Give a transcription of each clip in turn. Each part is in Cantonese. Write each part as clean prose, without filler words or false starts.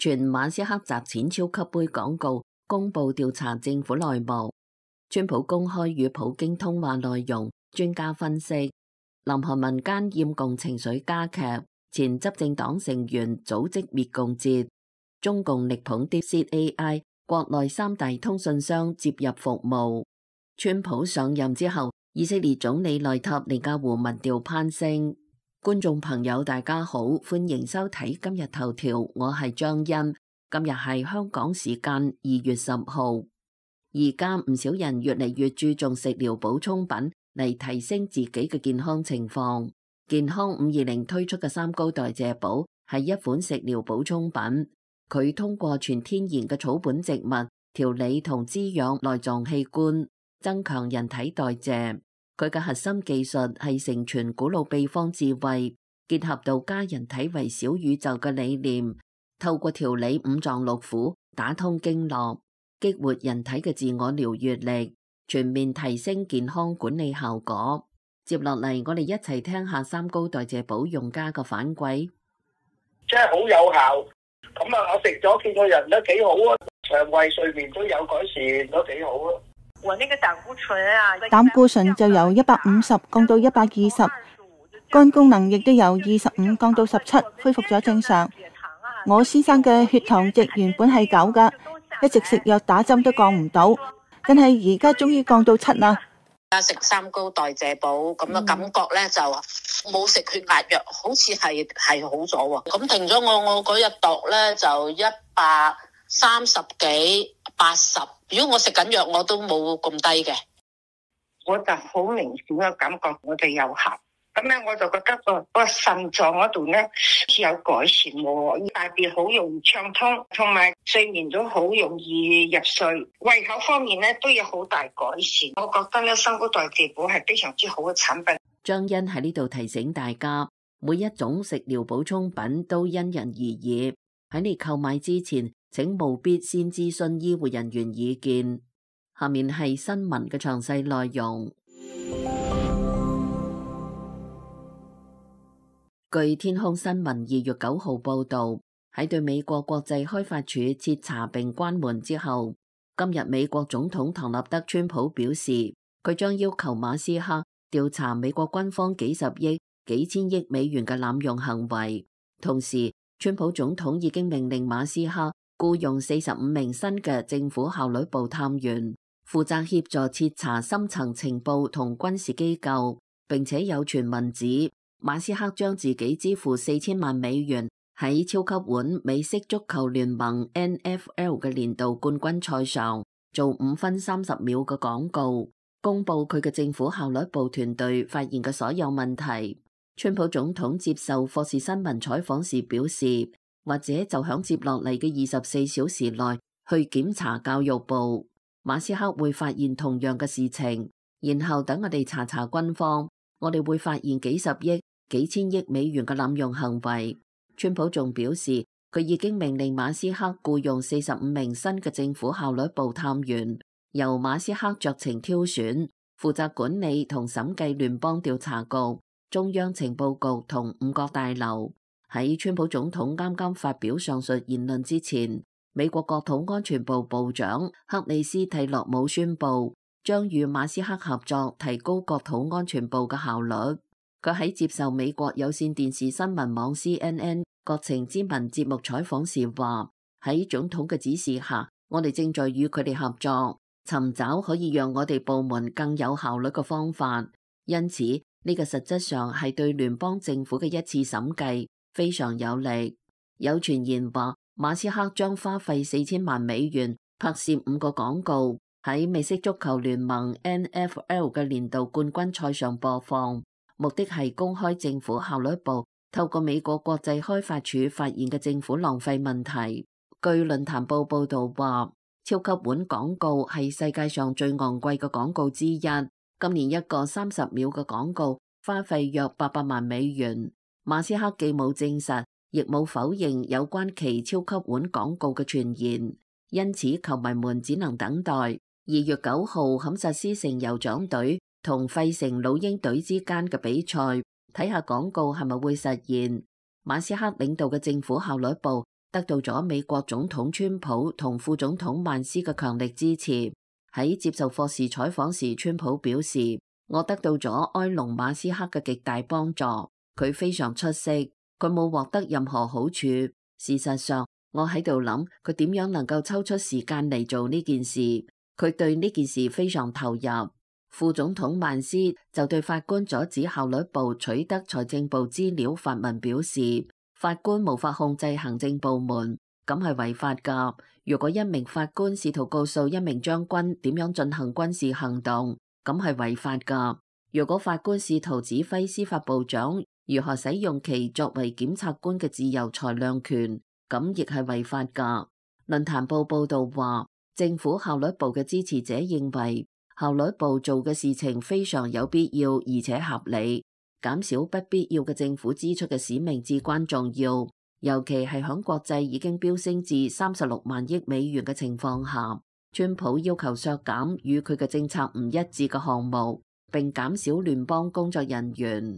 傳馬斯克集錢超級杯廣告，公布調查政府內幕。川普公開與普京通話內容，專家分析，南韓民間厭共情緒加劇，前執政黨成員組織滅共節，中共力捧 DeepSeek AI，國內三大通訊商接入服務。川普上任之後，以色列總理內塔尼亞胡民調攀升。觀眾朋友大家好，歡迎收睇今日頭條，我係張欣。今日係香港時間2月10號。而家唔少人越嚟越注重食療補充品嚟提升自己嘅健康情況。健康520推出嘅三高代謝寶係一款食療補充品，佢通過全天然嘅草本植物調理同滋養內臟器官，增強人體代謝。佢嘅核心技術係承傳古老秘方智慧，結合到家人體為小宇宙嘅理念，透過調理五臟六腑，打通經絡，激活人體嘅自我療癒力，全面提升健康管理效果。接落嚟，我哋一齊聽下三高代謝寶用家嘅反饋。 真係好有效，咁啊，我食咗見個人都幾好啊，腸胃睡眠都有改善，都幾好啊。 我那個膽固醇啊， 膽固醇就由150降到120，肝功能亦都由25降到17，恢復咗正常。我先生嘅血糖值原本係9噶，一直食藥打針都降唔到，但係而家終於降到7啦。 食三高代謝寶咁嘅感覺咧，就冇食血壓藥，好似係好咗喎。咁停咗我嗰日度咧就130幾80。如果我食緊藥，我都冇咁低嘅。 我就好明顯嘅感覺，我哋有效。咁咧，我就覺得個腎臟嗰度咧是有改善喎，大便好容易暢通，同埋睡眠都好容易入睡。胃口方面咧都有好大改善。我覺得咧，三高代謝寶係非常之好嘅產品。 張欣喺呢度提醒大家，每一種食療補充品都因人而異，喺你購買之前，請務必先諮詢醫護人員意見。下面係新聞嘅詳細內容。據天空新聞2月9號報道，喺對美國國際開發署徹查並關門之後，今日美國總統唐納德川普表示，佢將要求馬斯克調查美國軍方幾十億、幾千億美元嘅濫用行為。同時，川普總統已經命令馬斯克僱用45名新嘅政府效率部探員，負責協助徹查深層情報同軍事機構，並且有傳聞指馬斯克將自己支付4000萬美元喺超級碗美式足球聯盟 NFL 嘅年度冠軍賽上做5分30秒嘅廣告，公布佢嘅政府效率部團隊發現嘅所有問題。川普總統接受霍士新聞採訪時表示，或者就響接落嚟嘅24小時內去檢查教育部，馬斯克會發現同樣嘅事情，然後等我哋查查軍方，我哋會發現幾十億、幾千億美元嘅濫用行為。川普仲表示，佢已經命令馬斯克僱用45名新嘅政府效率部探員，由馬斯克酌情挑選，負責管理同審計聯邦調查局、中央情報局同5角大樓。喺川普總統啱啱發表上述言論之前，美國國土安全部部長克里斯蒂洛姆宣布，將與馬斯克合作，提高國土安全部嘅效率。佢喺接受美國有線電視新聞網 CNN 國情咨文節目採訪時話，喺總統嘅指示下，我哋正在與佢哋合作，尋找可以讓我哋部門更有效率嘅方法。因此，呢個實質上係對聯邦政府嘅一次審計，非常有利。有傳言話，馬斯克將花費4000萬美元拍攝5個廣告，喺美式足球聯盟 NFL 嘅年度冠軍賽上播放，目的係公開政府效率部透過美國國際開發署發現嘅政府浪費問題。據論壇報報道話，超級碗廣告係世界上最昂貴嘅廣告之一，今年一個30秒嘅廣告花費約800萬美元。馬斯克既冇證實，亦冇否認有關其超級碗廣告嘅傳言，因此球迷們只能等待2月9號坎薩斯城酋長隊同費城老鷹隊之間嘅比賽，睇下廣告係咪會實現。馬斯克領導嘅政府效率部得到咗美國總統川普同副總統曼斯嘅強力支持。喺接受霍士採訪時，川普表示：我得到咗埃隆馬斯克嘅極大幫助，佢非常出色，佢冇獲得任何好處。事實上，我喺度諗佢點樣能夠抽出時間嚟做呢件事，佢對呢件事非常投入。副總統曼斯就對法官阻止效率部取得財政部資料發文表示，法官無法控制行政部門，咁係違法㗎。如果一名法官試圖告訴一名將軍點樣進行軍事行動，咁係違法㗎。如果法官試圖指揮司法部長如何使用其作為檢察官嘅自由裁量權，咁亦係違法㗎。論壇報報道話，政府效率部嘅支持者認為，效率部做嘅事情非常有必要而且合理，減少不必要嘅政府支出嘅使命至關重要，尤其係響國債已經飆升至36萬億美元嘅情況下。川普要求削減與佢嘅政策唔一致嘅項目，並減少聯邦工作人員。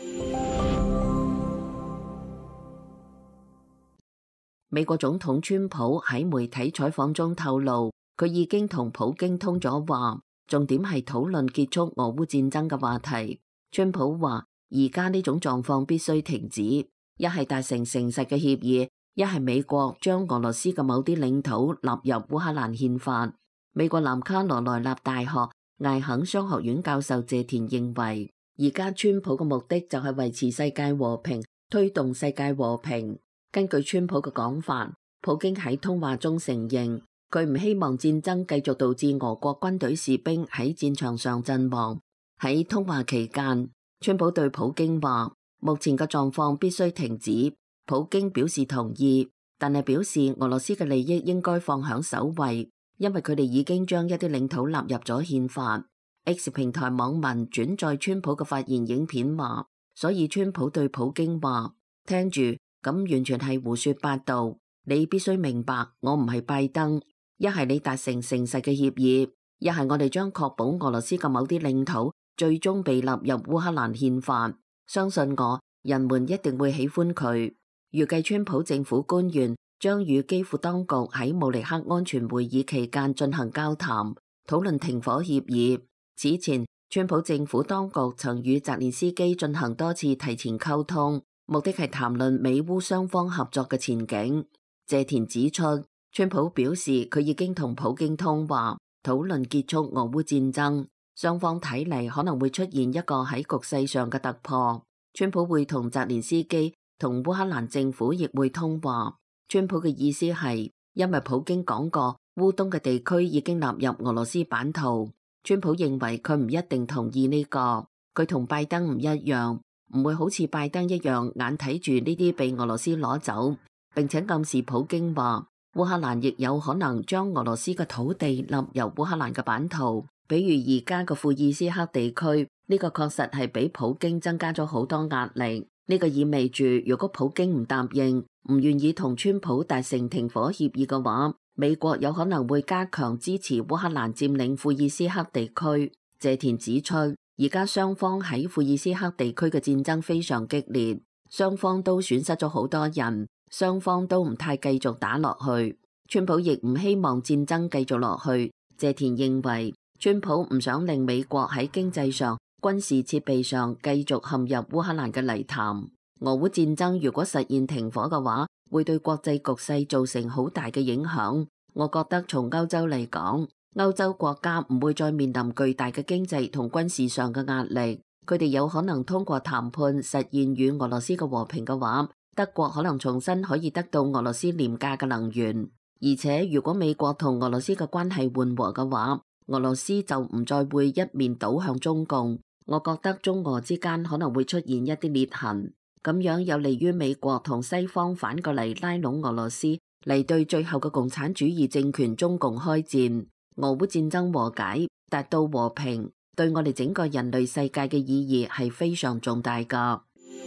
美國總統川普喺媒體採訪中透露，佢已經同普京通咗話，重點係討論結束俄烏戰爭嘅話題。川普話：而家呢種狀況必須停止，一係達成誠實嘅協議，一係美國將俄羅斯嘅某啲領土納入烏克蘭憲法。美國南卡羅來納大學艾肯商學院教授謝田認為，而家川普嘅目的就係維持世界和平，推動世界和平。根據川普嘅講法，普京喺通話中承認，佢唔希望戰爭繼續導致俄國軍隊士兵喺戰場上陣亡。喺通話期間，川普對普京話：目前嘅狀況必須停止。普京表示同意，但係表示俄羅斯嘅利益應該放響首位，因為佢哋已經將一啲領土納入咗憲法。X 平台網民轉載川普嘅發言影片話，所以川普對普京話：聽住，咁完全係胡說八道。你必須明白，我唔係拜登。一係你達成誠實嘅協議，一係我哋將確保俄羅斯嘅某啲領土最終被納入烏克蘭憲法。相信我，人們一定會喜歡佢。預計川普政府官員將與基輔當局喺慕尼黑安全會議期間進行交談，討論停火協議。此前，川普政府當局曾與澤連斯基進行多次提前溝通，目的係談論美烏雙方合作嘅前景。謝田指出，川普表示佢已經同普京通話，討論結束俄烏戰爭，雙方睇嚟可能會出現一個喺局勢上嘅突破。川普會同澤連斯基同烏克蘭政府亦會通話。川普嘅意思係，因為普京講過烏東嘅地區已經納入俄羅斯版圖。川普認為佢唔一定同意呢個，佢同拜登唔一樣，唔會好似拜登一樣眼睇住呢啲被俄羅斯攞走，並且暗示普京話烏克蘭亦有可能將俄羅斯嘅土地納入烏克蘭嘅版圖，比如而家嘅庫爾斯克地區，呢個確實係俾普京增加咗好多壓力。呢個意味住，如果普京唔答應，唔願意同川普達成停火協議嘅話，美國有可能會加強支持烏克蘭佔領庫爾斯克地區。謝田指出，而家雙方喺庫爾斯克地區嘅戰爭非常激烈，雙方都損失咗好多人，雙方都唔太繼續打落去。川普亦唔希望戰爭繼續落去。謝田認為，川普唔想令美國喺經濟上、軍事設備上繼續陷入烏克蘭嘅泥潭。俄烏戰爭如果實現停火嘅話，會對國際局勢造成好大嘅影響。我覺得從歐洲嚟講，歐洲國家唔會再面臨巨大嘅經濟同軍事上嘅壓力，佢哋有可能通過談判實現與俄羅斯嘅和平嘅話，德國可能重新可以得到俄羅斯廉價嘅能源。而且如果美國同俄羅斯嘅關係緩和嘅話，俄羅斯就唔再會一面倒向中共。我覺得中俄之間可能會出現一啲裂痕，咁樣有利於美國同西方反過嚟拉攏俄羅斯，嚟對最後嘅共產主義政權中共開戰。俄烏戰爭和解，達到和平，對我哋整個人類世界嘅意義係非常重大㗎。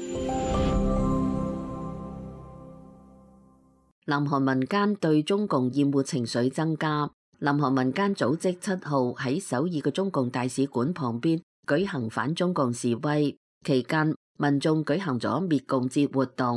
南韓民間對中共厭惡情緒增加，南韓民間組織7號喺首爾嘅中共大使館旁邊舉行反中共示威，期間民眾舉行咗滅共節活動。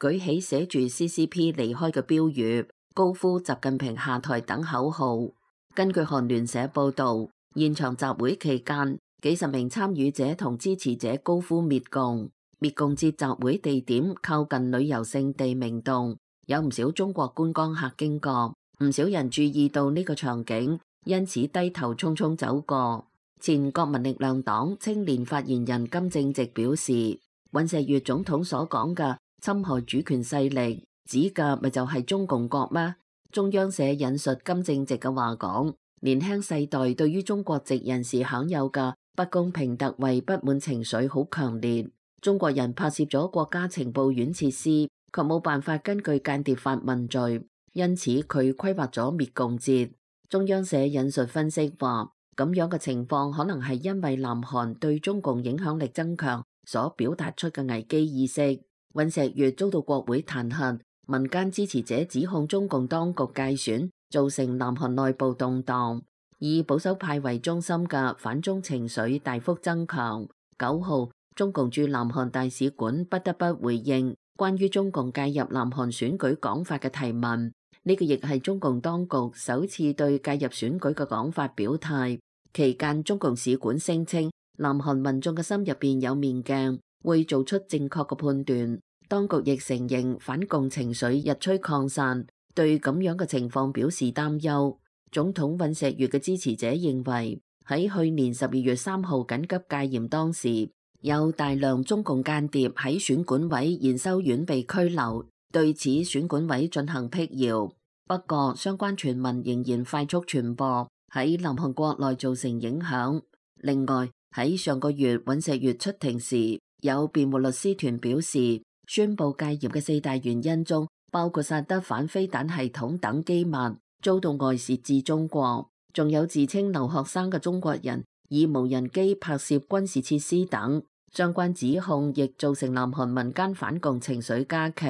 舉起寫住 CCP 離開嘅標語，高呼習近平下台等口號。根據韓聯社報導，現場集會期間，幾十名參與者同支持者高呼滅共。滅共節集會地點靠近旅遊勝地明洞，有唔少中國觀光客經過，唔少人注意到呢個場景，因此低頭匆匆走過。前國民力量黨青年發言人金正直表示，尹錫悅總統所講嘅侵害主權勢力，指嘅咪就係中共國咩？中央社引述金正直嘅話講，年輕世代對於中國籍人士享有嘅不公平特惠不滿情緒好強烈。中國人拍攝咗國家情報院設施，卻冇辦法根據間諜法問罪，因此佢規劃咗滅共節。中央社引述分析話，咁樣嘅情況可能係因為南韓對中共影響力增強所表達出嘅危機意識。尹錫悅遭到國會彈劾，民間支持者指控中共當局介選，造成南韓內部動盪，以保守派為中心嘅反中情緒大幅增強。9號，中共駐南韓大使館不得不回應關於中共介入南韓選舉講法嘅提問，呢個亦係中共當局首次對介入選舉嘅講法表態。期間，中共使館聲稱南韓民眾嘅心入邊有面鏡，會做出正確嘅判斷。當局亦承認反共情緒日趨擴散，對咁樣嘅情況表示擔憂。總統尹錫悅嘅支持者認為，喺去年12月3號緊急戒嚴當時，有大量中共間諜喺選管委研修院被拘留，對此選管委進行闢謠。不過，相關傳聞仍然快速傳播，喺南韓國內造成影響。另外，喺上個月尹錫悅出庭時，有辯護律師團表示，宣布戒嚴嘅4大原因中，包括薩德反飛彈系統等機密遭到外泄至中國，仲有自稱留學生嘅中國人以無人機拍攝軍事設施等。相關指控亦造成南韓民間反共情緒加劇。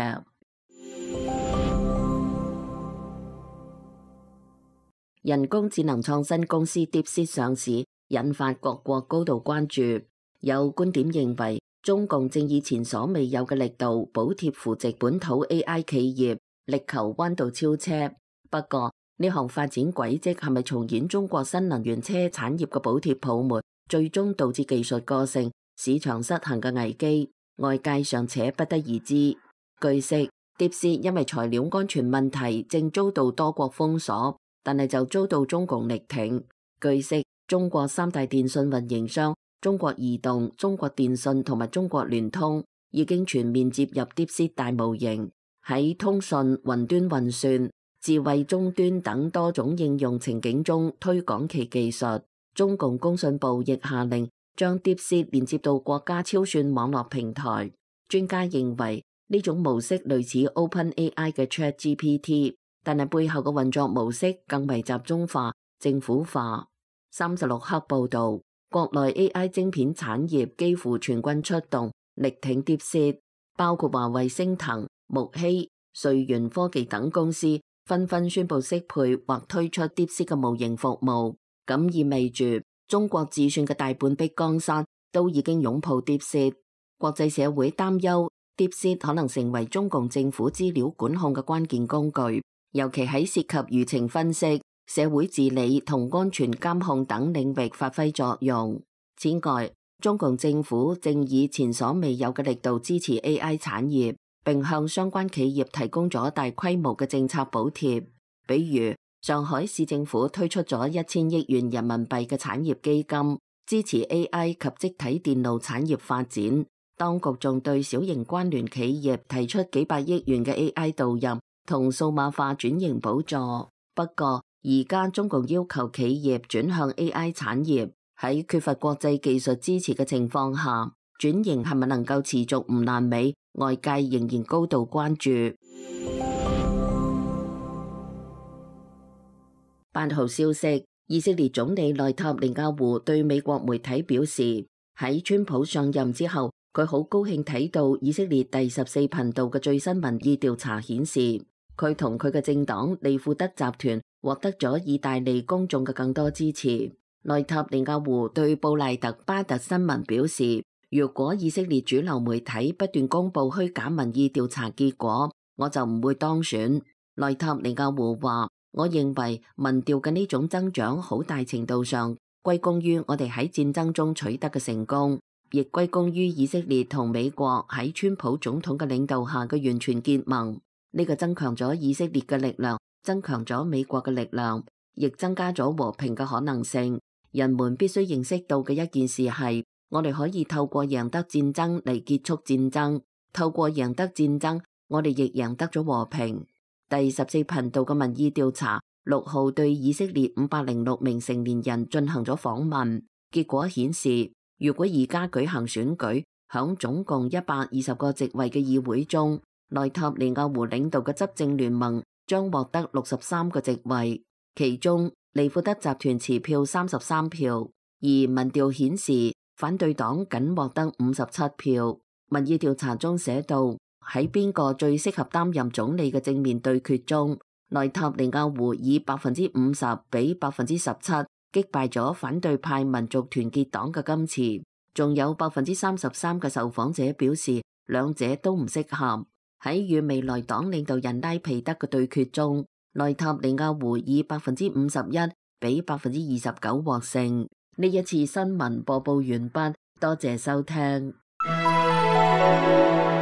人工智能創新公司 DeepSeek 上市，引發各國高度關注。有觀點認為，中共正以前所未有嘅力度補貼扶植本土 AI 企業，力求彎道超車。不過，呢項發展軌跡係咪重演中國新能源車產業嘅補貼泡沫，最終導致技術過剩、市場失衡嘅危機，外界尚且不得而知。據悉，DeepSeek 因為材料安全問題正遭到多國封鎖，但係就遭到中共力挺。據悉，中國3大電信運營商中國移動、中國電信同埋中國聯通已經全面接入 DeepSeek 大模型，喺通訊、雲端運算、智慧終端等多種應用情景中推廣其技術。中共工信部亦下令將 DeepSeek 連接到國家超算網絡平台。專家認為呢種模式類似 OpenAI 嘅 ChatGPT， 但係背後嘅運作模式更為集中化、政府化。36氪報道，國內 AI 晶片產業幾乎全軍出動，力挺 DeepSeek， 包括華為、昇騰、木希、瑞元科技等公司紛紛宣布適配或推出 DeepSeek 嘅模型服務，咁意味住中國自算嘅大半壁江山都已經擁抱 DeepSeek。國際社會擔憂 DeepSeek 可能成為中共政府資料管控嘅關鍵工具，尤其喺涉及輿情分析、社會治理同安全監控等領域發揮作用。此外，中共政府正以前所未有嘅力度支持 AI 產業，並向相關企業提供咗大規模嘅政策補貼。比如，上海市政府推出咗1000億元人民幣嘅產業基金，支持 AI 及積體電路產業發展。當局仲對小型關聯企業提出幾百億元嘅 AI 導入同數碼化轉型補助。不過，而家中共要求企業轉向 AI 產業，喺缺乏國際技術支持嘅情況下，轉型係咪能夠持續唔爛尾，外界仍然高度關注。8號消息，以色列總理內塔尼亞胡對美國媒體表示，喺川普上任之後，佢好高興睇到以色列第14頻道嘅最新民意調查顯示，佢同佢嘅政黨利庫德集團獲得咗意大利公眾嘅更多支持。內塔尼亞胡對布賴特巴特新聞表示， 如果以色列主流媒體不斷公佈虛假民意調查結果，我就唔會當選。內塔尼亞胡話：我認為民調嘅呢種增長好大程度上歸功於我哋喺戰爭中取得嘅成功，亦歸功於以色列同美國喺川普總統嘅領導下嘅完全結盟。呢個增強咗以色列嘅力量，增強咗美國嘅力量，亦增加咗和平嘅可能性。人們必須認識到嘅一件事係，我哋可以透過贏得戰爭嚟結束戰爭，透過贏得戰爭，我哋亦贏得咗和平。第14頻道嘅民意調查6號對以色列506名成年人進行咗訪問，結果顯示，如果而家舉行選舉，響總共120個席位嘅議會中，內塔尼亞胡領導嘅執政聯盟將獲得63個席位，其中利庫德集團持票33票，而民調顯示反對黨僅獲得57票。民意調查中寫到，喺邊個最適合擔任總理嘅正面對決中，內塔尼亞胡以50%比17%擊敗咗反對派民族團結黨嘅金池，仲有33%嘅受訪者表示兩者都唔適合。喺與未來黨領導人拉皮德嘅對決中，內塔尼亞胡以51%比29%獲勝。呢一次新聞播報完畢，多謝收聽。